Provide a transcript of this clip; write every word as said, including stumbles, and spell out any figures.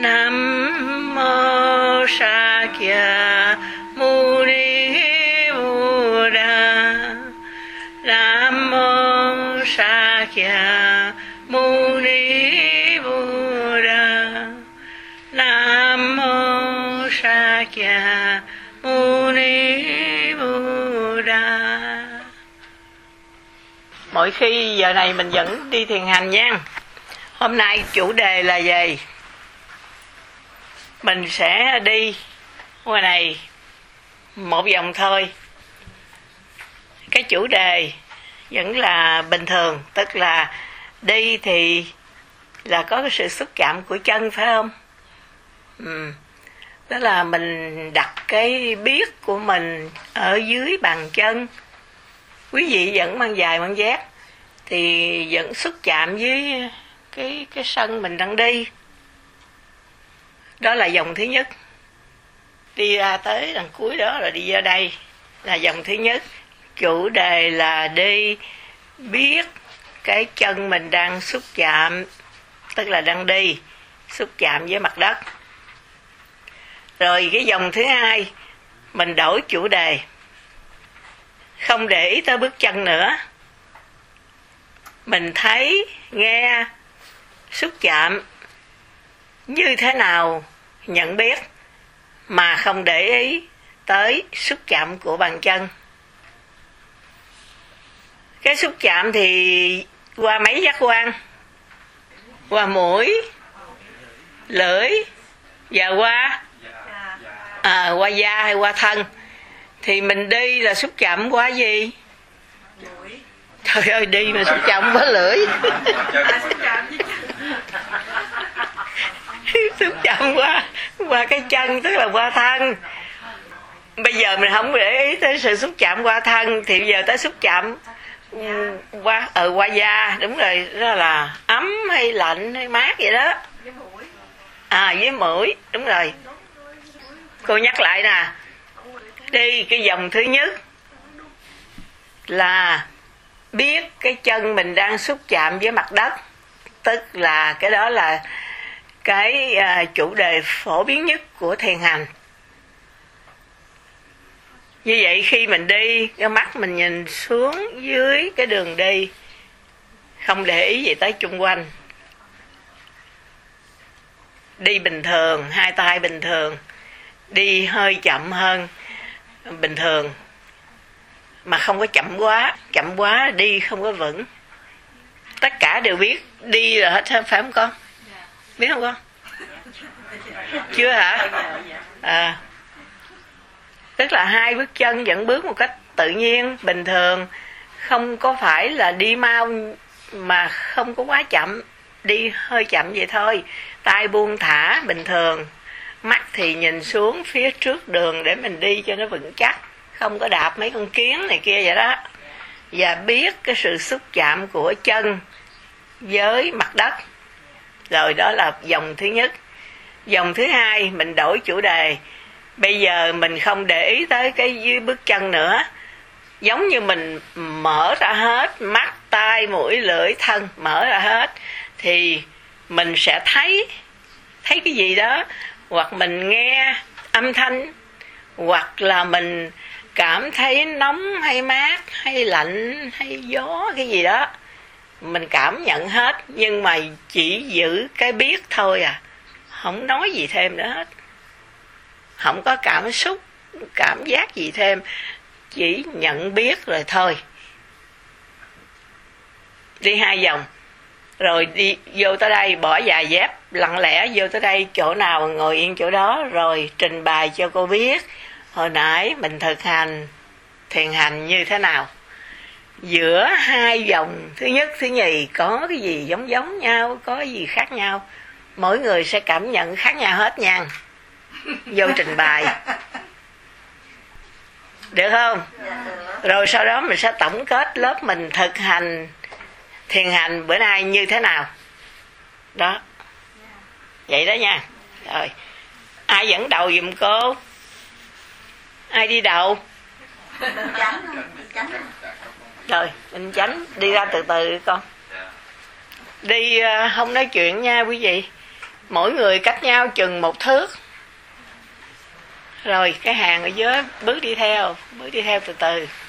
Nam mô Sakya Muni Buddha. Nam mô Sakya Muni Buddha. Nam mô Sakya Muni Buddha. Mỗi khi giờ này mình vẫn đi thiền hành nha. Hôm nay chủ đề là gì? Mình sẽ đi ngoài này một vòng thôi. Cái chủ đề vẫn là bình thường, tức là đi thì là có cái sự xúc chạm của chân, phải không? Ừ. Đó là mình đặt cái biết của mình ở dưới bàn chân. Quý vị vẫn mang giày mang dép thì vẫn xúc chạm với cái cái sân mình đang đi. Đó là dòng thứ nhất. Đi ra tới đằng cuối đó rồi đi ra đây là dòng thứ nhất. Chủ đề là đi biết cái chân mình đang xúc chạm, tức là đang đi xúc chạm với mặt đất. Rồi cái dòng thứ hai mình đổi chủ đề, không để ý tới bước chân nữa. Mình thấy, nghe, xúc chạm như thế nào nhận biết, mà không để ý tới xúc chạm của bàn chân. Cái xúc chạm thì qua mấy giác quan? Qua mũi, lưỡi và qua à, qua da hay qua thân. Thì mình đi là xúc chạm qua gì? Trời ơi, đi mà xúc chạm qua lưỡi. Xúc chạm qua qua cái chân, tức là qua thân. Bây giờ mình không để ý tới sự xúc chạm qua thân, thì bây giờ tới xúc chạm qua ở qua da, đúng rồi, đó là ấm hay lạnh hay mát vậy đó. À, với mũi, đúng rồi. Cô nhắc lại nè, đi cái dòng thứ nhất là biết cái chân mình đang xúc chạm với mặt đất, tức là cái đó là cái uh, chủ đề phổ biến nhất của thiền hành. Như vậy khi mình đi, cái mắt mình nhìn xuống dưới cái đường đi, không để ý gì tới chung quanh. Đi bình thường, hai tay bình thường, đi hơi chậm hơn bình thường, mà không có chậm quá. Chậm quá đi không có vững. Tất cả đều biết đi là hết, phải không con? Biết không con? Chưa hả? À, tức là hai bước chân vẫn bước một cách tự nhiên, bình thường, không có phải là đi mau mà không có quá chậm, đi hơi chậm vậy thôi. Tay buông thả bình thường, mắt thì nhìn xuống phía trước đường để mình đi cho nó vững chắc, không có đạp mấy con kiến này kia vậy đó. Và biết cái sự xúc chạm của chân với mặt đất. Rồi đó là dòng thứ nhất. Dòng thứ hai mình đổi chủ đề. Bây giờ mình không để ý tới cái dưới bước chân nữa, giống như mình mở ra hết mắt, tai, mũi, lưỡi, thân, mở ra hết, thì mình sẽ thấy thấy cái gì đó, hoặc mình nghe âm thanh, hoặc là mình cảm thấy nóng hay mát hay lạnh hay gió, cái gì đó mình cảm nhận hết, nhưng mà chỉ giữ cái biết thôi à, không nói gì thêm nữa hết, không có cảm xúc cảm giác gì thêm, chỉ nhận biết rồi thôi. Đi hai vòng rồi đi vô tới đây, bỏ giày dép lặng lẽ vô tới đây, chỗ nào ngồi yên chỗ đó, rồi trình bày cho cô biết hồi nãy mình thực hành thiền hành như thế nào. Giữa hai vòng thứ nhất thứ nhì có cái gì giống giống nhau, có cái gì khác nhau, mỗi người sẽ cảm nhận khác nhau hết nha. Vô trình bày được không? Rồi sau đó mình sẽ tổng kết lớp mình thực hành thiền hành bữa nay như thế nào đó, vậy đó nha. Rồi ai dẫn đầu giùm cô? Ai đi đầu? Rồi mình tránh đi ra từ từ con. Đi không nói chuyện nha quý vị, mỗi người cách nhau chừng một thước. Rồi cái hàng ở dưới bước đi theo, bước đi theo từ từ.